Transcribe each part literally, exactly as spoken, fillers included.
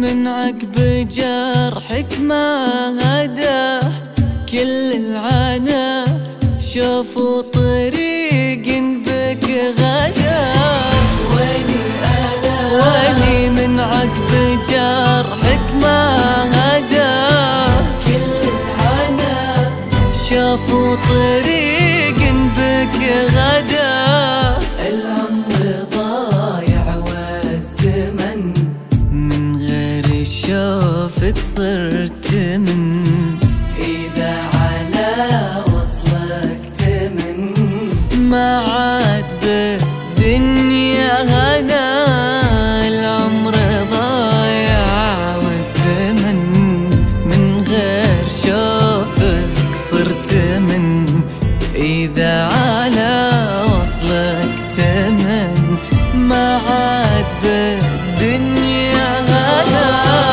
من عقب جرحك ما هداه كل العنا، شافوا طريق بك غدا. ويلي أنا ويلي من عقب جرحك ما هداه كل العنا، شافوا طريق بك غدا. العمر ضايع والزمن من غير شوفك صرت من، إذا على وصلك تمن ما عاد بالدنيا هنا. العمر ضايع والزمن من غير شوفك صرت من، إذا على وصلك تمن ما عاد بالدنيا هنا.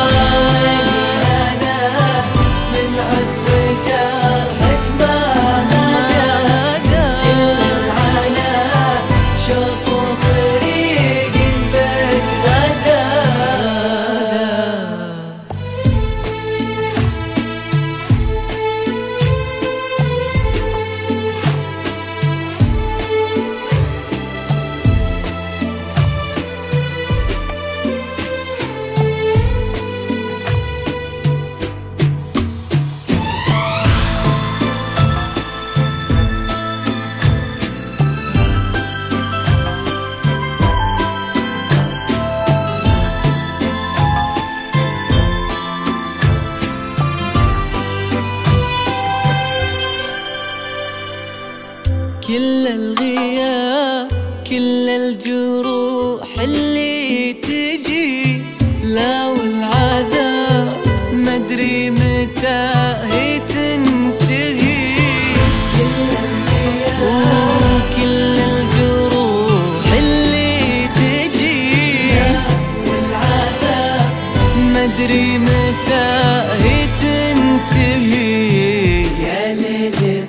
كل الغياب كل الجروح اللي تجي، لا والعذاب مدري متى هي تنتهي. كل الغياب كل الجروح اللي تجي، لا والعذاب مدري متى هي تنتهي. يا ليل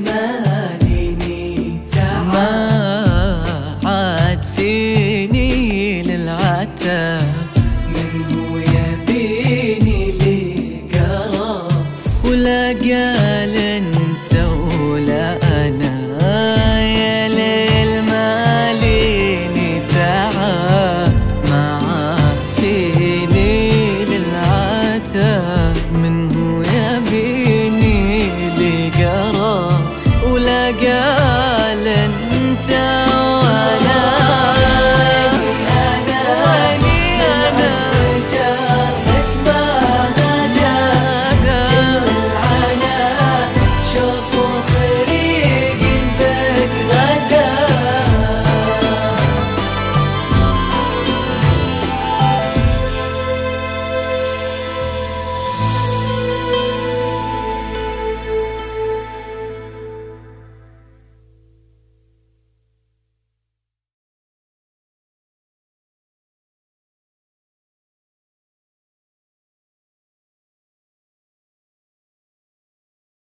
ما عاد فيني للعتاب، من هو يبيني لقراب ولا قال